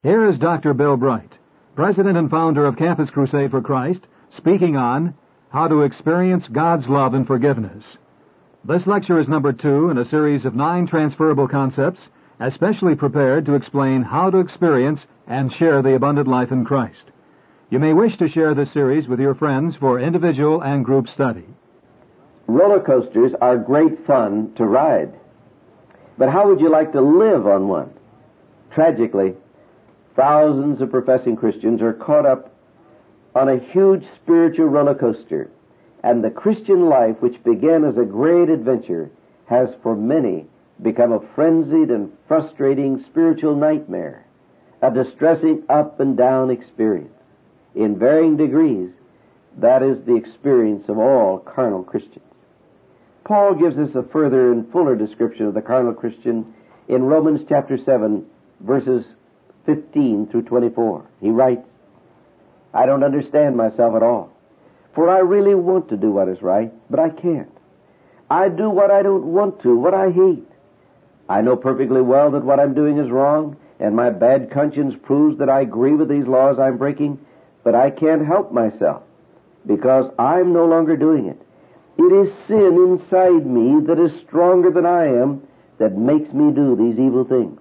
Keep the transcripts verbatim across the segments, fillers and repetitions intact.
Here is Doctor Bill Bright, President and founder of Campus Crusade for Christ, speaking on how to experience God's love and forgiveness. This lecture is number two in a series of nine transferable concepts, especially prepared to explain how to experience and share the abundant life in Christ. You may wish to share this series with your friends for individual and group study. Roller coasters are great fun to ride. But how would you like to live on one? Tragically, thousands of professing Christians are caught up on a huge spiritual roller coaster, and the Christian life, which began as a great adventure, has for many become a frenzied and frustrating spiritual nightmare, a distressing up and down experience. In varying degrees, that is the experience of all carnal Christians. Paul gives us a further and fuller description of the carnal Christian in Romans chapter seven, verses fifteen through twenty-four. He writes, I don't understand myself at all, for I really want to do what is right, but I can't. I do what I don't want to, what I hate. I know perfectly well that what I'm doing is wrong, and my bad conscience proves that I agree with these laws I'm breaking, but I can't help myself, because I'm no longer doing it. It is sin inside me that is stronger than I am that makes me do these evil things.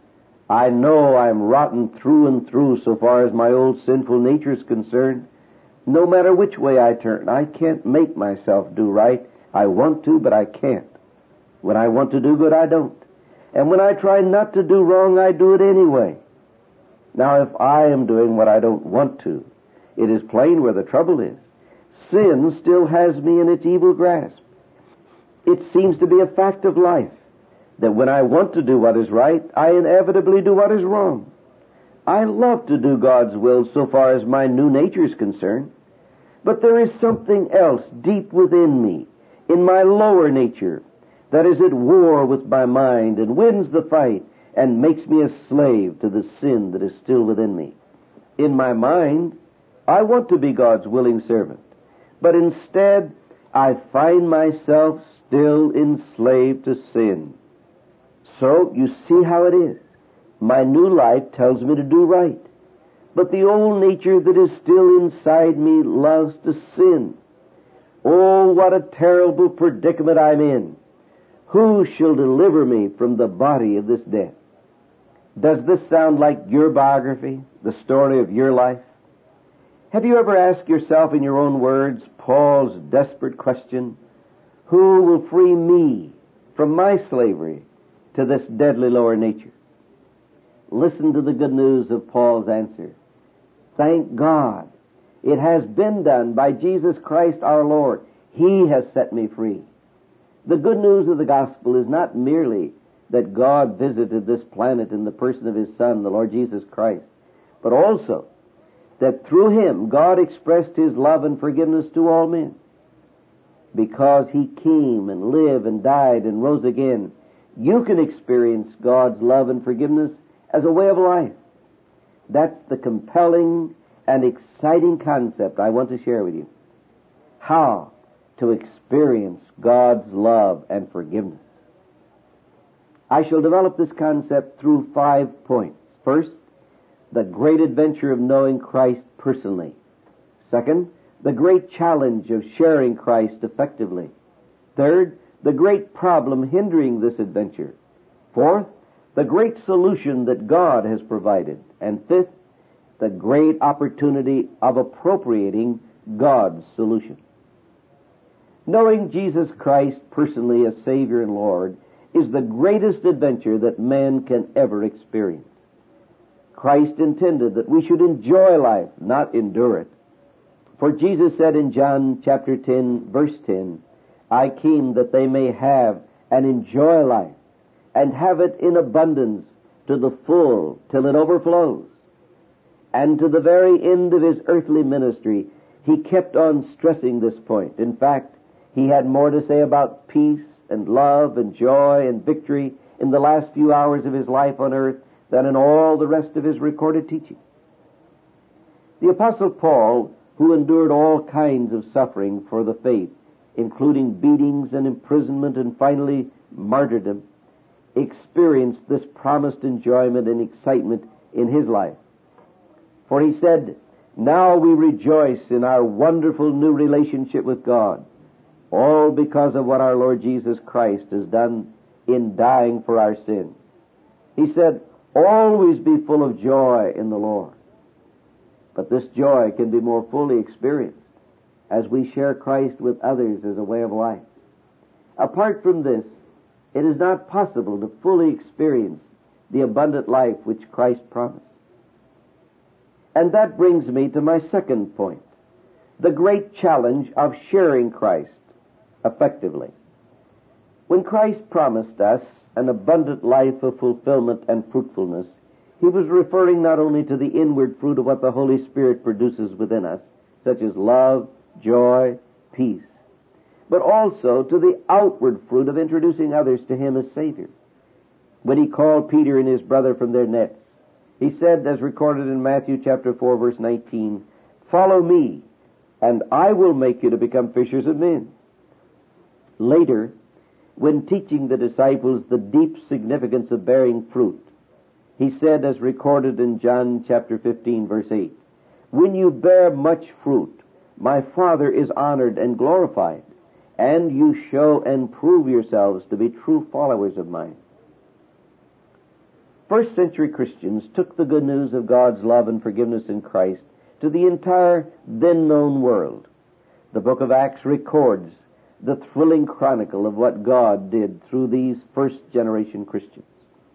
I know I'm rotten through and through so far as my old sinful nature is concerned. No matter which way I turn, I can't make myself do right. I want to, but I can't. When I want to do good, I don't. And when I try not to do wrong, I do it anyway. Now, if I am doing what I don't want to, it is plain where the trouble is. Sin still has me in its evil grasp. It seems to be a fact of life that when I want to do what is right, I inevitably do what is wrong. I love to do God's will so far as my new nature is concerned, but there is something else deep within me, in my lower nature, that is at war with my mind and wins the fight and makes me a slave to the sin that is still within me. In my mind, I want to be God's willing servant, but instead I find myself still enslaved to sin. So, you see how it is. My new life tells me to do right, but the old nature that is still inside me loves to sin. Oh, what a terrible predicament I'm in. Who shall deliver me from the body of this death? Does this sound like your biography, the story of your life? Have you ever asked yourself in your own words Paul's desperate question, who will free me from my slavery to this deadly lower nature? Listen to the good news of Paul's answer. Thank God, it has been done by Jesus Christ our Lord. He has set me free. The good news of the gospel is not merely that God visited this planet in the person of His Son, the Lord Jesus Christ, but also that through Him God expressed His love and forgiveness to all men. Because He came and lived and died and rose again, you can experience God's love and forgiveness as a way of life. That's the compelling and exciting concept I want to share with you. How to experience God's love and forgiveness. I shall develop this concept through five points. First, the great adventure of knowing Christ personally. Second, the great challenge of sharing Christ effectively. Third, the great problem hindering this adventure. Fourth, the great solution that God has provided. And fifth, the great opportunity of appropriating God's solution. Knowing Jesus Christ personally as Savior and Lord is the greatest adventure that man can ever experience. Christ intended that we should enjoy life, not endure it. For Jesus said in John chapter ten, verse ten, I came that they may have and enjoy life, and have it in abundance to the full till it overflows. And to the very end of His earthly ministry, He kept on stressing this point. In fact, He had more to say about peace and love and joy and victory in the last few hours of His life on earth than in all the rest of His recorded teaching. The Apostle Paul, who endured all kinds of suffering for the faith, including beatings and imprisonment and finally martyrdom, experienced this promised enjoyment and excitement in his life. For he said, "Now we rejoice in our wonderful new relationship with God, all because of what our Lord Jesus Christ has done in dying for our sins." He said, "Always be full of joy in the Lord." But this joy can be more fully experienced as we share Christ with others as a way of life. Apart from this, it is not possible to fully experience the abundant life which Christ promised. And that brings me to my second point, the great challenge of sharing Christ effectively. When Christ promised us an abundant life of fulfillment and fruitfulness, he was referring not only to the inward fruit of what the Holy Spirit produces within us, such as love, joy, peace, but also to the outward fruit of introducing others to him as Savior. When he called Peter and his brother from their nets, he said, as recorded in Matthew chapter four, verse nineteen, "Follow me, and I will make you to become fishers of men." Later, when teaching the disciples the deep significance of bearing fruit, he said, as recorded in John chapter fifteen, verse eight, "When you bear much fruit, my Father is honored and glorified, and you show and prove yourselves to be true followers of mine." First century Christians took the good news of God's love and forgiveness in Christ to the entire then known world. The book of Acts records the thrilling chronicle of what God did through these first generation Christians.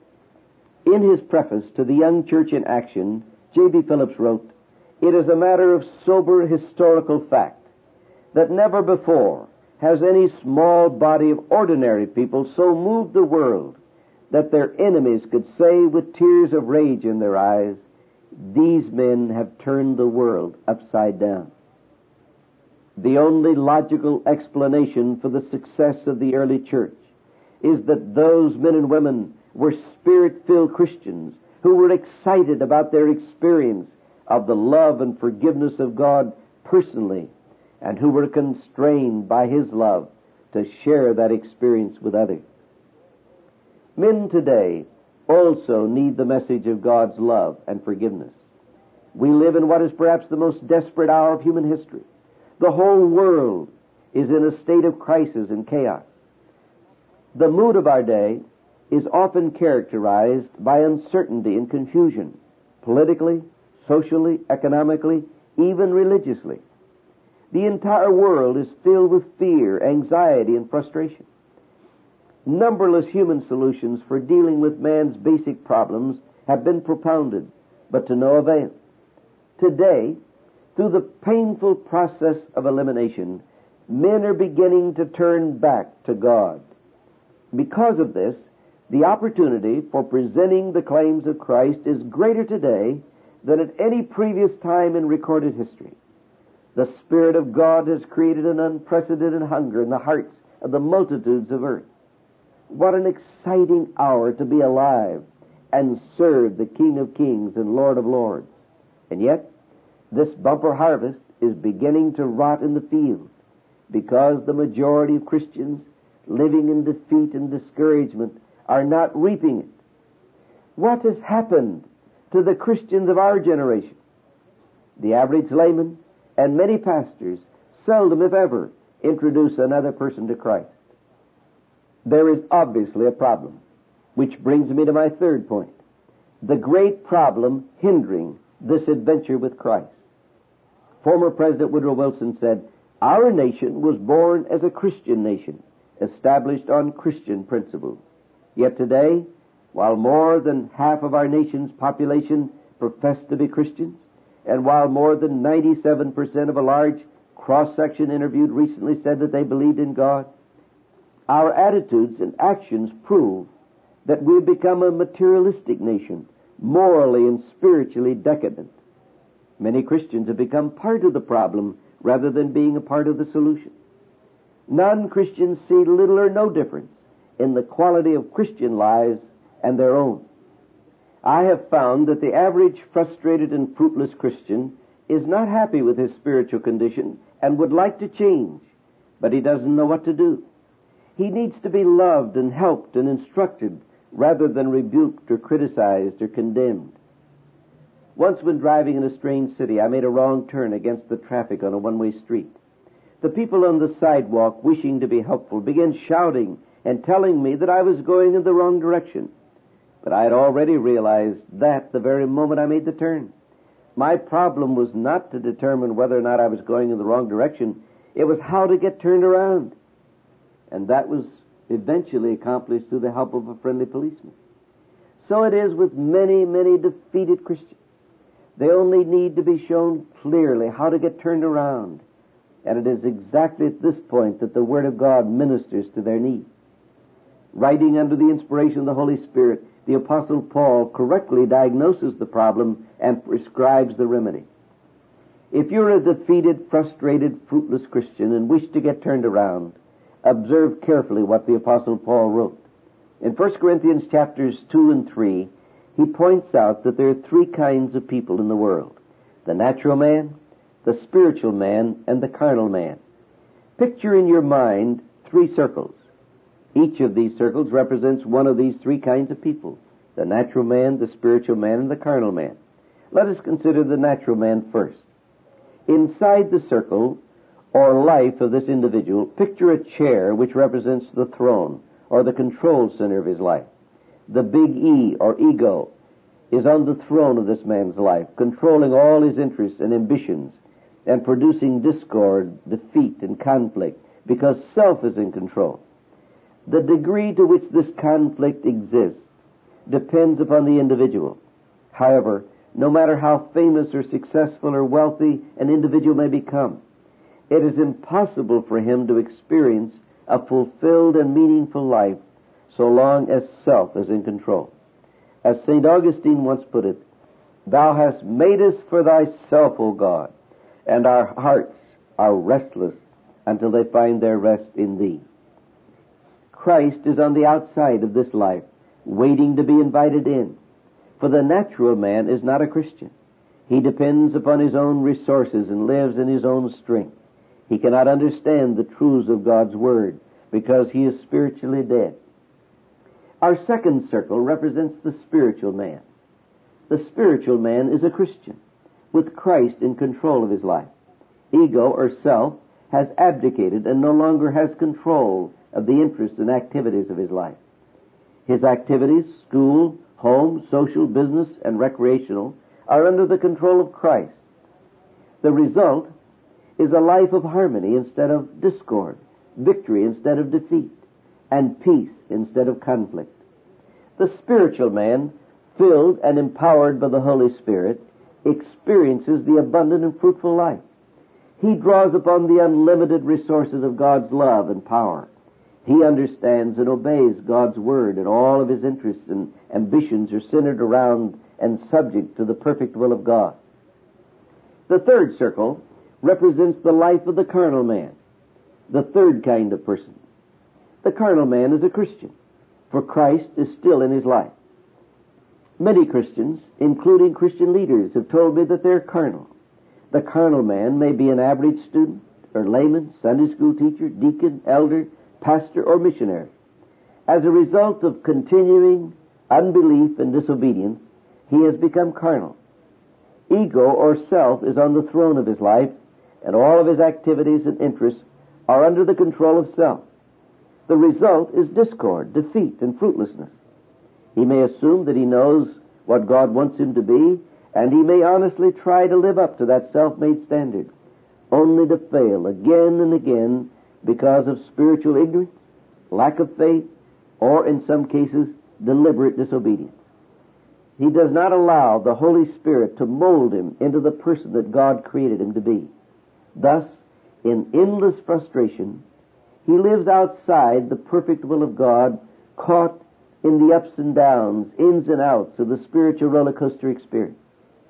In his preface to the Young Church in Action, J B Phillips wrote, "It is a matter of sober historical fact that never before has any small body of ordinary people so moved the world that their enemies could say with tears of rage in their eyes, 'These men have turned the world upside down.'" The only logical explanation for the success of the early church is that those men and women were Spirit-filled Christians who were excited about their experience of the love and forgiveness of God personally, and who were constrained by his love to share that experience with others. Men today also need the message of God's love and forgiveness. We live in what is perhaps the most desperate hour of human history. The whole world is in a state of crisis and chaos. The mood of our day is often characterized by uncertainty and confusion, politically, socially, economically, even religiously. The entire world is filled with fear, anxiety, and frustration. Numberless human solutions for dealing with man's basic problems have been propounded, but to no avail. Today, through the painful process of elimination, men are beginning to turn back to God. Because of this, the opportunity for presenting the claims of Christ is greater today than at any previous time in recorded history. The Spirit of God has created an unprecedented hunger in the hearts of the multitudes of earth. What an exciting hour to be alive and serve the King of Kings and Lord of Lords. And yet, this bumper harvest is beginning to rot in the fields because the majority of Christians living in defeat and discouragement are not reaping it. What has happened to the Christians of our generation? The average layman and many pastors seldom, if ever, introduce another person to Christ. There is obviously a problem, which brings me to my third point, the great problem hindering this adventure with Christ. Former President Woodrow Wilson said, "Our nation was born as a Christian nation, established on Christian principles. Yet today, while more than half of our nation's population profess to be Christians, and while more than ninety-seven percent of a large cross-section interviewed recently said that they believed in God, our attitudes and actions prove that we've become a materialistic nation, morally and spiritually decadent. Many Christians have become part of the problem rather than being a part of the solution. Non-Christians see little or no difference in the quality of Christian lives and their own. I have found that the average frustrated and fruitless Christian is not happy with his spiritual condition and would like to change, but he doesn't know what to do. He needs to be loved and helped and instructed rather than rebuked or criticized or condemned. Once when driving in a strange city, I made a wrong turn against the traffic on a one-way street. The people on the sidewalk, wishing to be helpful, began shouting and telling me that I was going in the wrong direction. But I had already realized that the very moment I made the turn. My problem was not to determine whether or not I was going in the wrong direction. It was how to get turned around. And that was eventually accomplished through the help of a friendly policeman. So it is with many, many defeated Christians. They only need to be shown clearly how to get turned around. And it is exactly at this point that the Word of God ministers to their need. Writing under the inspiration of the Holy Spirit, the Apostle Paul correctly diagnoses the problem and prescribes the remedy. If you're a defeated, frustrated, fruitless Christian and wish to get turned around, observe carefully what the Apostle Paul wrote. In First Corinthians chapters two and three, he points out that there are three kinds of people in the world: the natural man, the spiritual man, and the carnal man. Picture in your mind three circles. Each of these circles represents one of these three kinds of people: the natural man, the spiritual man, and the carnal man. Let us consider the natural man first. Inside the circle or life of this individual, picture a chair which represents the throne or the control center of his life. The big E, or ego, is on the throne of this man's life, controlling all his interests and ambitions and producing discord, defeat, and conflict because self is in control. The degree to which this conflict exists depends upon the individual. However, no matter how famous or successful or wealthy an individual may become, it is impossible for him to experience a fulfilled and meaningful life so long as self is in control. As Saint Augustine once put it, "Thou hast made us for thyself, O God, and our hearts are restless until they find their rest in thee." Christ is on the outside of this life, waiting to be invited in. For the natural man is not a Christian. He depends upon his own resources and lives in his own strength. He cannot understand the truths of God's Word because he is spiritually dead. Our second circle represents the spiritual man. The spiritual man is a Christian, with Christ in control of his life. Ego, or self, has abdicated and no longer has control of the interests and activities of his life. His activities, school, home, social, business, and recreational, are under the control of Christ. The result is a life of harmony instead of discord, victory instead of defeat, and peace instead of conflict. The spiritual man, filled and empowered by the Holy Spirit, experiences the abundant and fruitful life. He draws upon the unlimited resources of God's love and power. He understands and obeys God's Word, and all of his interests and ambitions are centered around and subject to the perfect will of God. The third circle represents the life of the carnal man, the third kind of person. The carnal man is a Christian, for Christ is still in his life. Many Christians, including Christian leaders, have told me that they're carnal. The carnal man may be an average student or layman, Sunday school teacher, deacon, elder, pastor, or missionary. As a result of continuing unbelief and disobedience, he has become carnal. Ego, or self, is on the throne of his life, and all of his activities and interests are under the control of self. The result is discord, defeat, and fruitlessness. He may assume that he knows what God wants him to be, and he may honestly try to live up to that self-made standard, only to fail again and again because of spiritual ignorance, lack of faith, or in some cases, deliberate disobedience. He does not allow the Holy Spirit to mold him into the person that God created him to be. Thus, in endless frustration, he lives outside the perfect will of God, caught in the ups and downs, ins and outs of the spiritual roller coaster experience.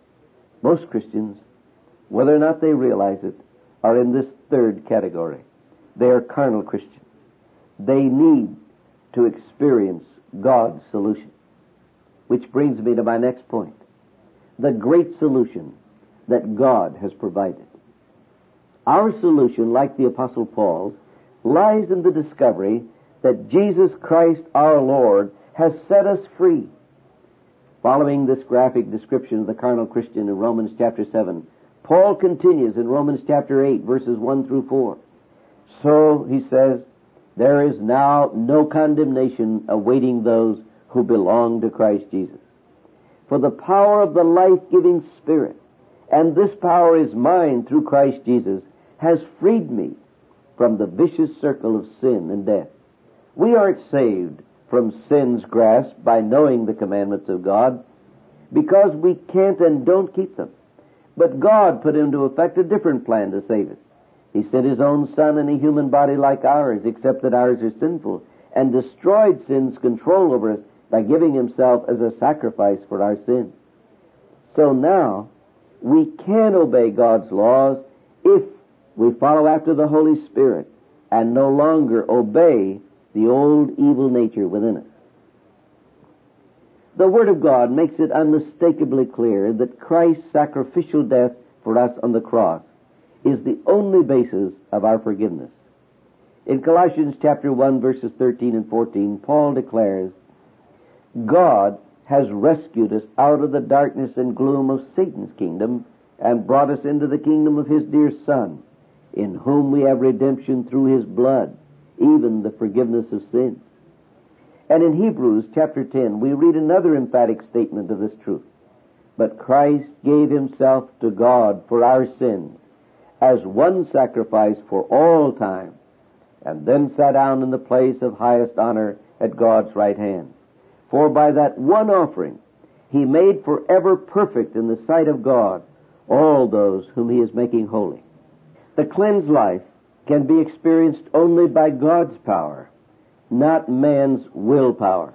Most Christians, whether or not they realize it, are in this third category. They are carnal Christians. They need to experience God's solution. Which brings me to my next point. The great solution that God has provided. Our solution, like the Apostle Paul's, lies in the discovery that Jesus Christ our Lord has set us free. Following this graphic description of the carnal Christian in Romans chapter seven, Paul continues in Romans chapter eight, verses one through four. So, he says, there is now no condemnation awaiting those who belong to Christ Jesus. For the power of the life-giving Spirit, and this power is mine through Christ Jesus, has freed me from the vicious circle of sin and death. We aren't saved from sin's grasp by knowing the commandments of God, because we can't and don't keep them. But God put into effect a different plan to save us. He sent His own Son in a human body like ours, except that ours are sinful, and destroyed sin's control over us by giving Himself as a sacrifice for our sins. So now, we can obey God's laws if we follow after the Holy Spirit and no longer obey the old evil nature within us. The Word of God makes it unmistakably clear that Christ's sacrificial death for us on the cross is the only basis of our forgiveness. In Colossians chapter one, verses thirteen and fourteen, Paul declares, God has rescued us out of the darkness and gloom of Satan's kingdom and brought us into the kingdom of His dear Son, in whom we have redemption through His blood, even the forgiveness of sins. And in Hebrews chapter ten, we read another emphatic statement of this truth. But Christ gave Himself to God for our sins as one sacrifice for all time, and then sat down in the place of highest honor at God's right hand. For by that one offering He made forever perfect in the sight of God all those whom He is making holy. The cleansed life can be experienced only by God's power, not man's willpower.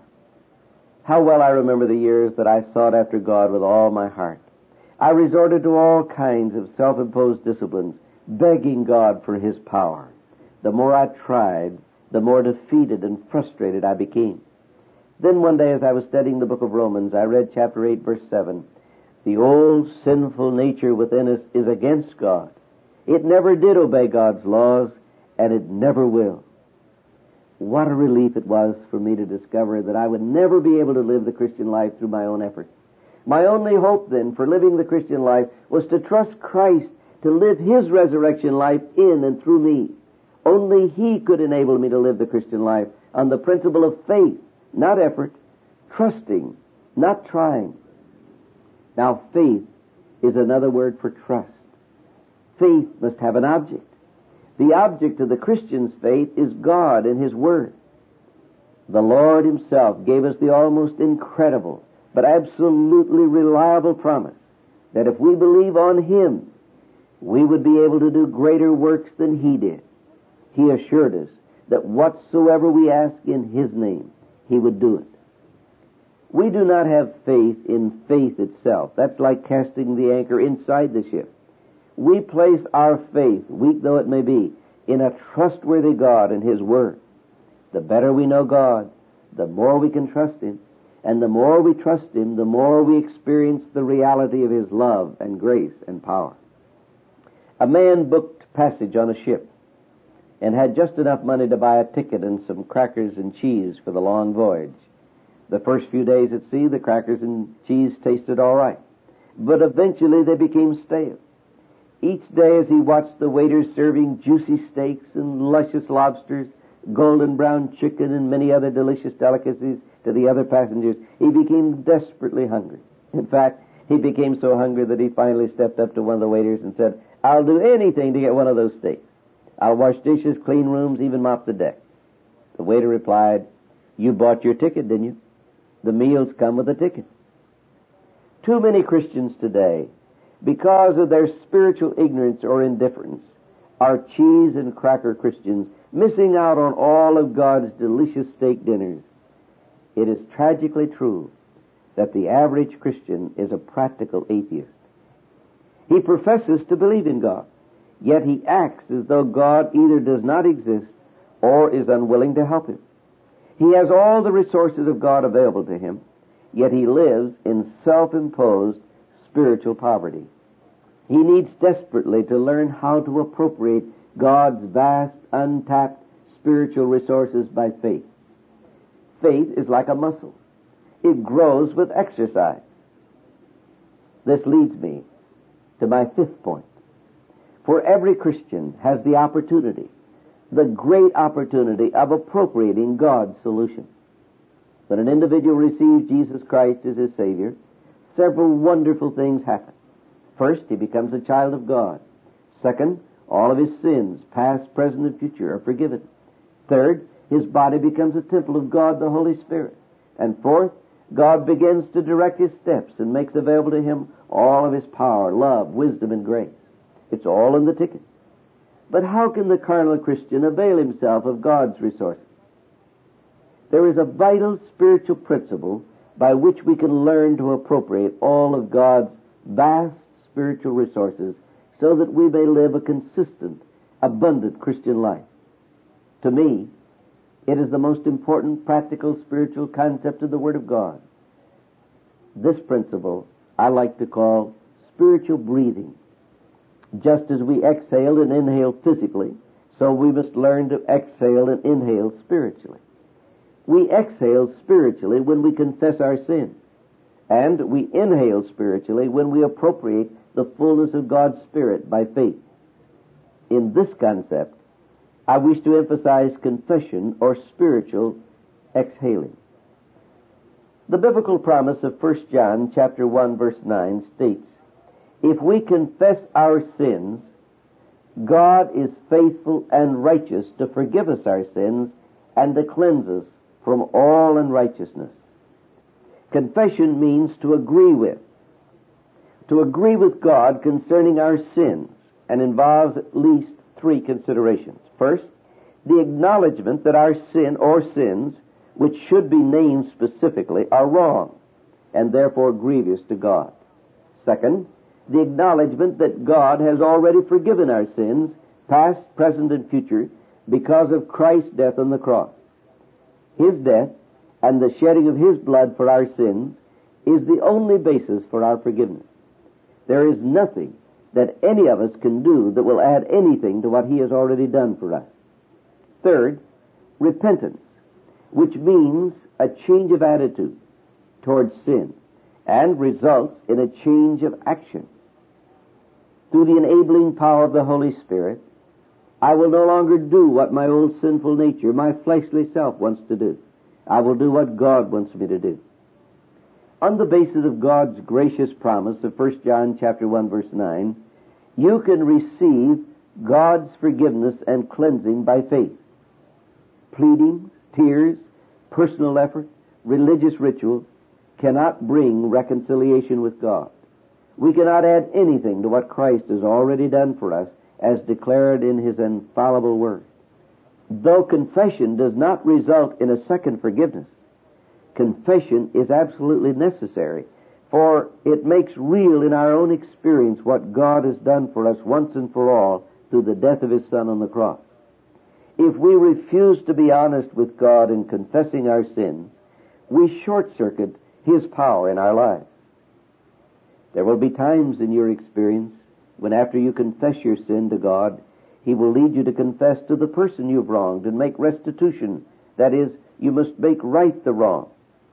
How well I remember the years that I sought after God with all my heart. I resorted to all kinds of self-imposed disciplines, begging God for His power. The more I tried, the more defeated and frustrated I became. Then one day as I was studying the book of Romans, I read chapter eight, verse seven. The old sinful nature within us is against God. It never did obey God's laws, and it never will. What a relief it was for me to discover that I would never be able to live the Christian life through my own efforts. My only hope then for living the Christian life was to trust Christ to live His resurrection life in and through me. Only He could enable me to live the Christian life on the principle of faith, not effort, trusting, not trying. Now, faith is another word for trust. Faith must have an object. The object of the Christian's faith is God and His Word. The Lord Himself gave us the almost incredible but absolutely reliable promise that if we believe on Him, we would be able to do greater works than He did. He assured us that whatsoever we ask in His name, He would do it. We do not have faith in faith itself. That's like casting the anchor inside the ship. We place our faith, weak though it may be, in a trustworthy God and His Word. The better we know God, the more we can trust Him. And the more we trust Him, the more we experience the reality of His love and grace and power. A man booked passage on a ship and had just enough money to buy a ticket and some crackers and cheese for the long voyage. The first few days at sea, the crackers and cheese tasted all right, but eventually they became stale. Each day as he watched the waiters serving juicy steaks and luscious lobsters, golden brown chicken and many other delicious delicacies to the other passengers, he became desperately hungry. In fact, he became so hungry that he finally stepped up to one of the waiters and said, "I'll do anything to get one of those steaks. I'll wash dishes, clean rooms, even mop the deck." The waiter replied, "You bought your ticket, didn't you? The meals come with a ticket." Too many Christians today, because of their spiritual ignorance or indifference, are cheese and cracker Christians, missing out on all of God's delicious steak dinners. It is tragically true that the average Christian is a practical atheist. He professes to believe in God, yet he acts as though God either does not exist or is unwilling to help him. He has all the resources of God available to him, yet he lives in self-imposed spiritual poverty. He needs desperately to learn how to appropriate God's vast, untapped spiritual resources by faith. Faith is like a muscle. It grows with exercise. This leads me to my fifth point. For every Christian has the opportunity, the great opportunity of appropriating God's solution. When an individual receives Jesus Christ as his Savior, several wonderful things happen. First, he becomes a child of God. Second, all of his sins, past, present, and future, are forgiven. Third, his body becomes a temple of God, the Holy Spirit. And fourth, God begins to direct his steps and makes available to him all of his power, love, wisdom, and grace. It's all in the ticket. But how can the carnal Christian avail himself of God's resources? There is a vital spiritual principle by which we can learn to appropriate all of God's vast spiritual resources so that we may live a consistent, abundant Christian life. To me, it is the most important practical spiritual concept of the Word of God. This principle I like to call spiritual breathing. Just as we exhale and inhale physically, so we must learn to exhale and inhale spiritually. We exhale spiritually when we confess our sin, and we inhale spiritually when we appropriate the fullness of God's Spirit by faith. In this concept, I wish to emphasize confession or spiritual exhaling. The biblical promise of First John chapter one verse nine states, "If we confess our sins, God is faithful and righteous to forgive us our sins and to cleanse us from all unrighteousness." Confession means to agree with. To agree with God concerning our sins, and involves at least three considerations. First, the acknowledgement that our sin or sins, which should be named specifically, are wrong and therefore grievous to God. Second, the acknowledgement that God has already forgiven our sins, past, present, and future, because of Christ's death on the cross. His death and the shedding of His blood for our sins is the only basis for our forgiveness. There is nothing that any of us can do that will add anything to what He has already done for us. Third, repentance, which means a change of attitude towards sin and results in a change of action. Through the enabling power of the Holy Spirit, I will no longer do what my old sinful nature, my fleshly self wants to do. I will do what God wants me to do. On the basis of God's gracious promise of First John chapter one verse nine, you can receive God's forgiveness and cleansing by faith. Pleadings, tears, personal effort, religious rituals cannot bring reconciliation with God. We cannot add anything to what Christ has already done for us as declared in His infallible Word. Though confession does not result in a second forgiveness, confession is absolutely necessary, for it makes real in our own experience what God has done for us once and for all through the death of His Son on the cross. If we refuse to be honest with God in confessing our sin, we short-circuit His power in our lives. There will be times in your experience when after you confess your sin to God, He will lead you to confess to the person you've wronged and make restitution. That is, you must make right the wrong.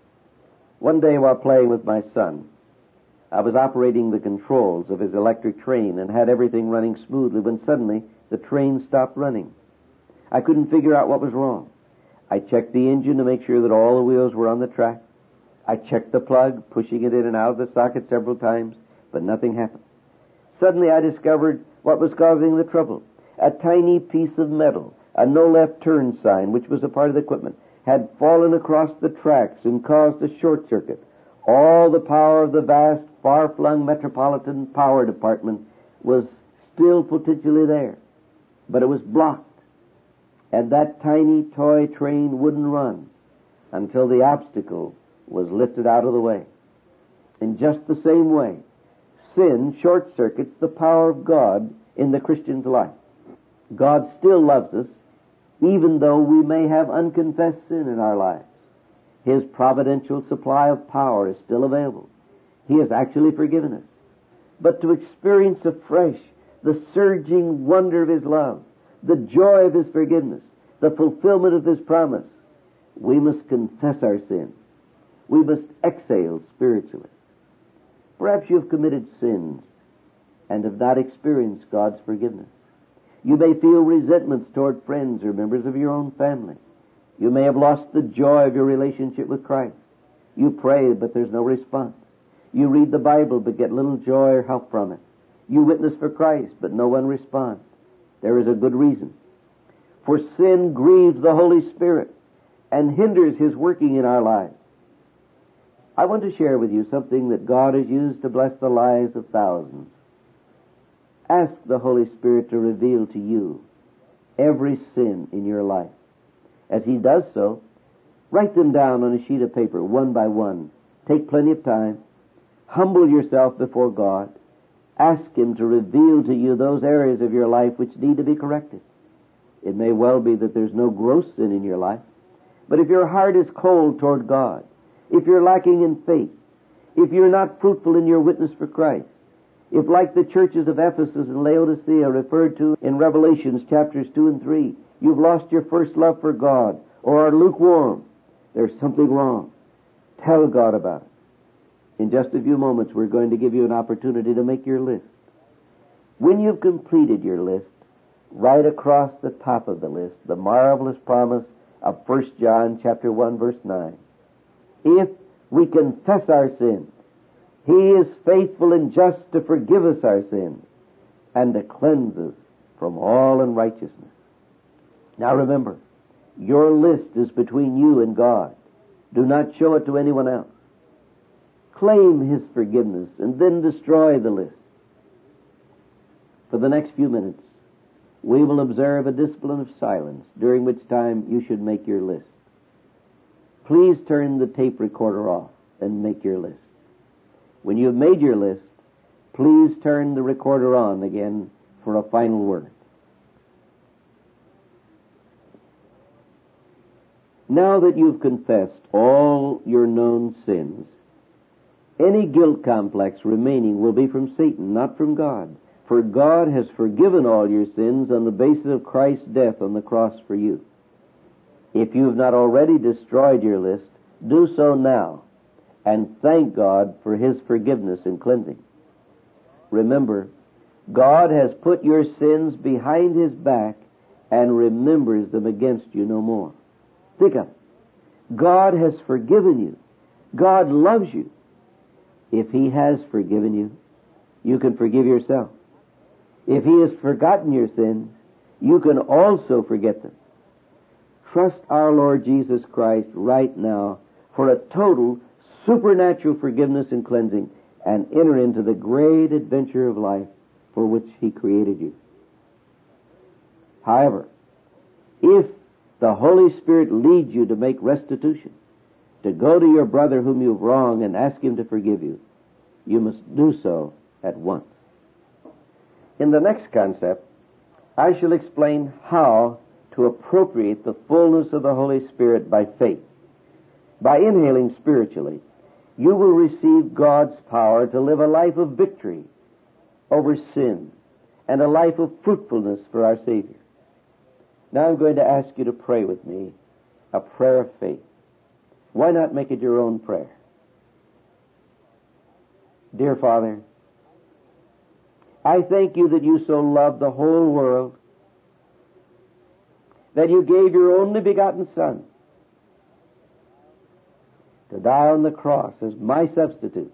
One day while playing with my son, I was operating the controls of his electric train and had everything running smoothly when suddenly the train stopped running. I couldn't figure out what was wrong. I checked the engine to make sure that all the wheels were on the track. I checked the plug, pushing it in and out of the socket several times, but nothing happened. Suddenly I discovered what was causing the trouble. A tiny piece of metal, a no left turn sign, which was a part of the equipment, had fallen across the tracks and caused a short circuit. All the power of the vast, far-flung Metropolitan Power Department was still potentially there, but it was blocked. And that tiny toy train wouldn't run until the obstacle was lifted out of the way. In just the same way, sin short-circuits the power of God in the Christian's life. God still loves us, even though we may have unconfessed sin in our lives. His providential supply of power is still available. He has actually forgiven us. But to experience afresh the surging wonder of His love, the joy of His forgiveness, the fulfillment of His promise, we must confess our sin. We must exhale spiritually. Perhaps you've committed sins and have not experienced God's forgiveness. You may feel resentments toward friends or members of your own family. You may have lost the joy of your relationship with Christ. You pray, but there's no response. You read the Bible, but get little joy or help from it. You witness for Christ, but no one responds. There is a good reason. For sin grieves the Holy Spirit and hinders His working in our lives. I want to share with you something that God has used to bless the lives of thousands. Ask the Holy Spirit to reveal to you every sin in your life. As He does so, write them down on a sheet of paper, one by one. Take plenty of time. Humble yourself before God. Ask Him to reveal to you those areas of your life which need to be corrected. It may well be that there's no gross sin in your life, but if your heart is cold toward God, if you're lacking in faith, if you're not fruitful in your witness for Christ, if, like the churches of Ephesus and Laodicea referred to in Revelations chapters two and three, you've lost your first love for God or are lukewarm, there's something wrong. Tell God about it. In just a few moments, we're going to give you an opportunity to make your list. When you've completed your list, right across the top of the list, the marvelous promise of First John chapter one, verse nine. If we confess our sins, He is faithful and just to forgive us our sins and to cleanse us from all unrighteousness. Now remember, your list is between you and God. Do not show it to anyone else. Claim His forgiveness and then destroy the list. For the next few minutes, we will observe a discipline of silence, during which time you should make your list. Please turn the tape recorder off and make your list. When you have made your list, please turn the recorder on again for a final word. Now that you've confessed all your known sins, any guilt complex remaining will be from Satan, not from God. For God has forgiven all your sins on the basis of Christ's death on the cross for you. If you have not already destroyed your list, do so now, and thank God for His forgiveness and cleansing. Remember, God has put your sins behind His back and remembers them against you no more. Think of it. God has forgiven you. God loves you. If He has forgiven you, you can forgive yourself. If He has forgotten your sins, you can also forget them. Trust our Lord Jesus Christ right now for a total supernatural forgiveness and cleansing, and enter into the great adventure of life for which He created you. However, if the Holy Spirit leads you to make restitution, to go to your brother whom you've wronged and ask him to forgive you, you must do so at once. In the next concept, I shall explain how to appropriate the fullness of the Holy Spirit by faith. By inhaling spiritually, you will receive God's power to live a life of victory over sin and a life of fruitfulness for our Savior. Now I'm going to ask you to pray with me a prayer of faith. Why not make it your own prayer? Dear Father, I thank you that you so loved the whole world, that you gave your only begotten Son to die on the cross as my substitute,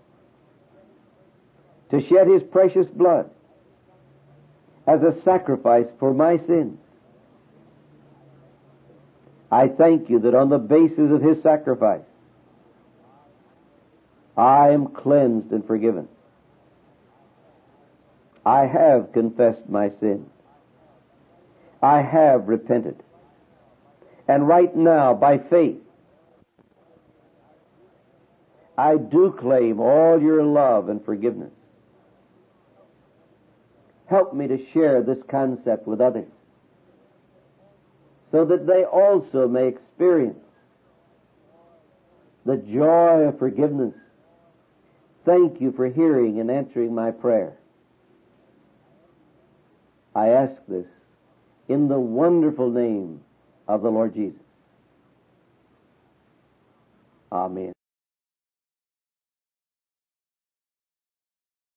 to shed His precious blood as a sacrifice for my sins. I thank you that on the basis of His sacrifice, I am cleansed and forgiven. I have confessed my sin. I have repented. And right now, by faith, I do claim all your love and forgiveness. Help me to share this concept with others, so that they also may experience the joy of forgiveness. Thank you for hearing and answering my prayer. I ask this in the wonderful name of the Lord Jesus. Amen.